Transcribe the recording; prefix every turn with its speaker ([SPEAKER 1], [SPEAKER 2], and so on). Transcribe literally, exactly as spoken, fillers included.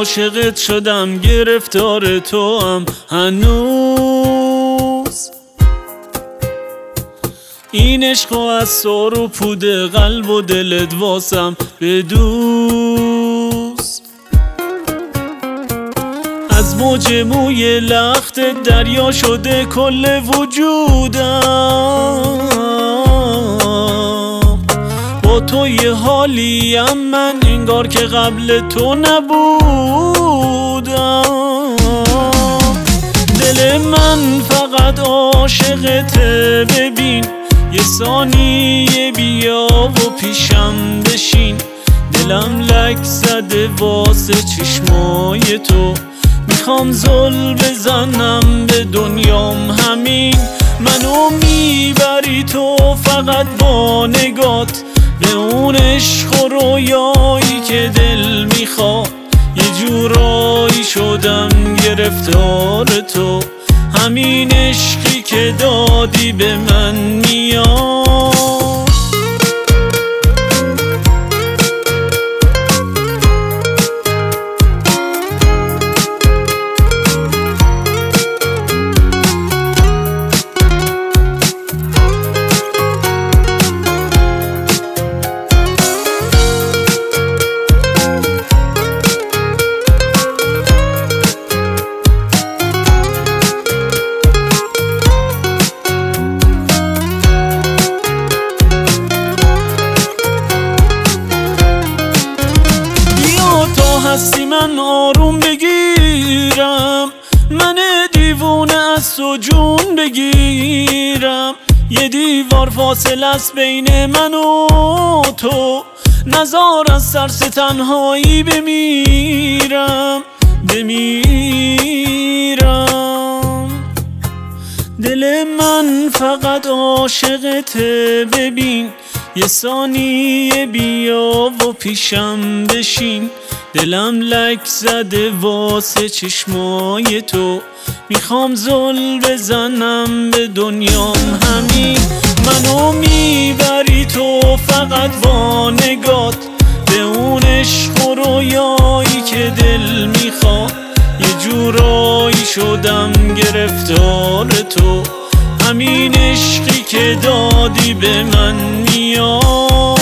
[SPEAKER 1] عاشقت شدم، گرفتار تو هم هنوز. این عشق از سر و پود قلب و دلت واسم بدوز. از موج موی لخت دریا شده کل وجودم. با تو یه حالیم من انگار که قبل تو نبودم. دل من فقط عاشقته، ببین یه ثانیه بیا و پیشم بشین. دلم لک زده واسه چشمای تو، میخوام زل بزنم به دنیام همین. منو میبری تو فقط با نگات به اون عشق و رویایی که دل میخواد. یه جورایی شدم گرفتار تو، همین عشقی که دادی به من میاد. هستی من آروم بگیرم، من دیوونه از تو جون بگیرم. یه دیوار فاصله است بین من و تو، نزار از ترس تنهایی بمیرم بمیرم. دل من فقط عاشقته، ببین یه ثانیه بیا و پیشم بشین. دلم لک زده واسه چشمای تو، میخوام زل بزنم به دنیام همین. منو میبری تو فقط با نگات به اون عشق و رویایی که دل میخواد. یه جورایی شدم گرفتار تو، همین عشقی که دادی به من میاد.